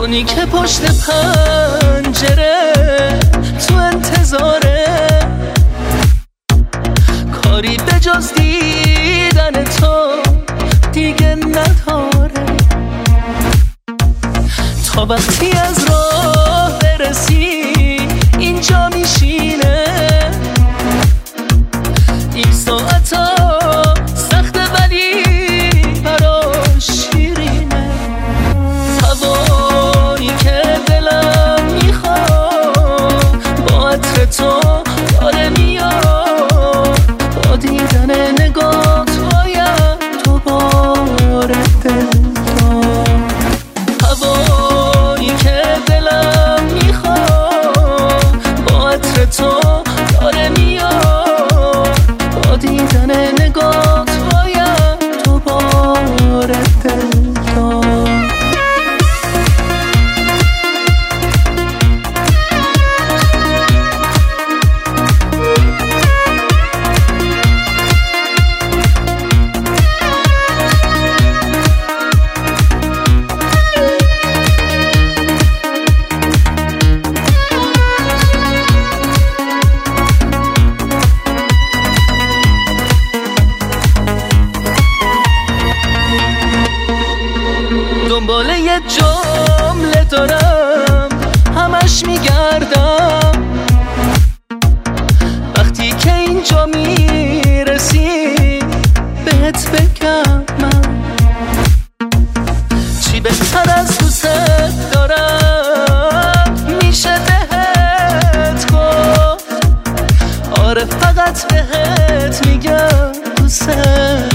اونی که پشت پنجره تو انتظاره، کاری به جز دیدن تو دیگه نداره. تا وقتی از راه برسی اینجا میشینه، این ساعتا سخته ولی براش شیرینه. هوایی که دلم میخواد با عطر تو داره میاد، با دیدن نگاه باید دوباره دل داد. هوایی که دلم میخواد با عطر تو داره میاد، با دیدن نگاه باید دوباره دل داد. دنبال یه جمله دارم همش میگردم، وقتی که اینجا میرسی بهت بگم من چی بهتر از دوست دارم میشه بهت گفت. آره فقط بهت میگم دوست